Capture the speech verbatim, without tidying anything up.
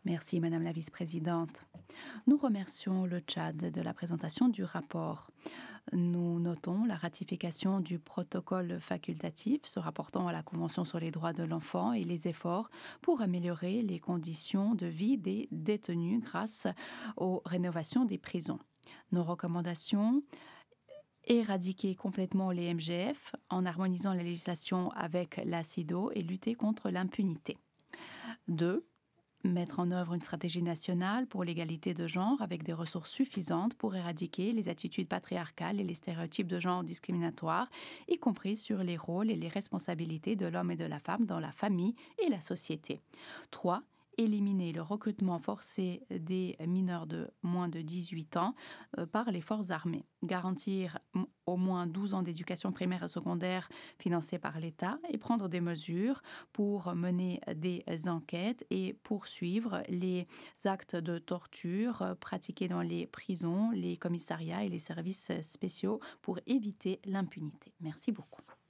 Merci, Madame la vice-présidente. Nous remercions le Tchad de la présentation du rapport. Nous notons la ratification du protocole facultatif se rapportant à la Convention sur les droits de l'enfant et les efforts pour améliorer les conditions de vie des détenus grâce aux rénovations des prisons. Nos recommandations: éradiquer complètement les M G F en harmonisant la législation avec la C I D O et lutter contre l'impunité. deux. Mettre en œuvre une stratégie nationale pour l'égalité de genre avec des ressources suffisantes pour éradiquer les attitudes patriarcales et les stéréotypes de genre discriminatoires, y compris sur les rôles et les responsabilités de l'homme et de la femme dans la famille et la société. trois. Éliminer le recrutement forcé des mineurs de moins de dix-huit ans euh, par les forces armées. Garantir m- au moins douze ans d'éducation primaire et secondaire financée par l'État et prendre des mesures pour mener des enquêtes et poursuivre les actes de torture pratiqués dans les prisons, les commissariats et les services spéciaux pour éviter l'impunité. Merci beaucoup.